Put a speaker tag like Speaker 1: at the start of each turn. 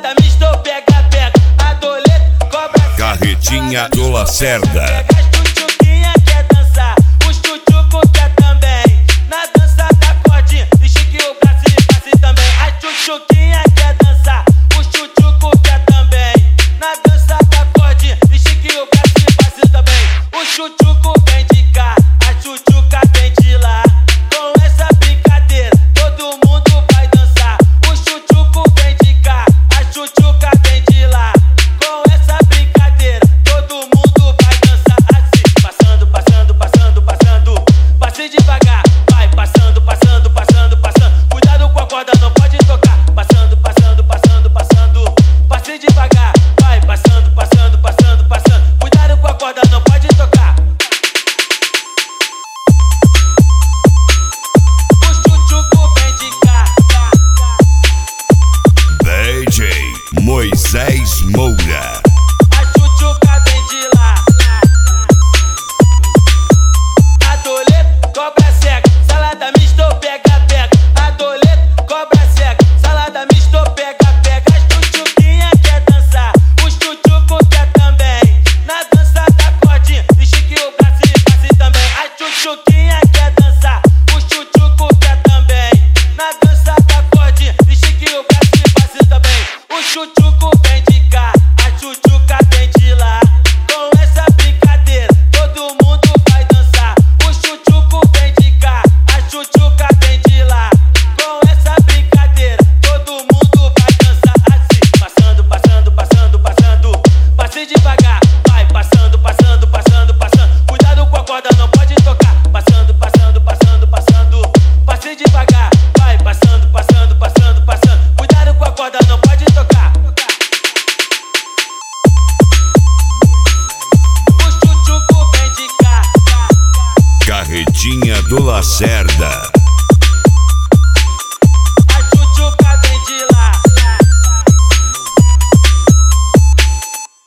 Speaker 1: salada mista ou pega, pega. Adoleto, cobra,
Speaker 2: Carretinha do Lacerda.
Speaker 1: Pega as tchutchuquinha quer dançar, os tchutchuco quer também. Na dança da cordinha, estique o braço e passe também. As tchutchuquinha quer dançar, os tchutchuco quer também. Na dança da cordinha, estique o braço e passe também. O tchutchuco vem de cá, a tchutchuca vem de lá. Com essa brincadeira, todo mundo vai dançar. O tchutchuco vem de cá, a tchutchuca vem de lá. Com essa brincadeira, todo mundo vai dançar assim. Passando, passando, passando, passando. Passe devagar, vai passando, passando, passando, passando. Cuidado com a corda, não pode tocar. Passando, passando, passando, passando. Passe devagar, vai passando, passando, passando, passando. Cuidado com a corda, não pode tocar. O tchutchuco vem de cá.
Speaker 2: DJ Moisés Moura.
Speaker 1: A tchutchuca vem de lá. Adoleto, cobra cega, salada mista ou pega, pega. Adoleto, cobra cega, salada mista ou pega, pega. As tchutchuquinha quer dançar, os tchutchuco quer também. Na dança da cordinha, estique o braço e passe também. As tchutchuquinha quer dançar, os tchutchuco quer também. Na dança da cordinha, estique o braço e passe também. O tchutchuco vem de cá, a tchutchuca vem de lá. Com essa brincadeira, todo mundo vai dançar. O tchutchuco vem de cá, a tchutchuca vem de lá. Com essa brincadeira, todo mundo vai dançar assim. Passando, passando, passando, passando. Passe devagar, vai passando, passando, passando, passando. Cuidado com a corda, não pode tocar. Passando, passando, passando, passando. Passe devagar, vai passando, passando, passando, passando. Cuidado com a corda, não pode tocar. O tchutchuco vem de cá.
Speaker 2: Carretinha do Lacerda.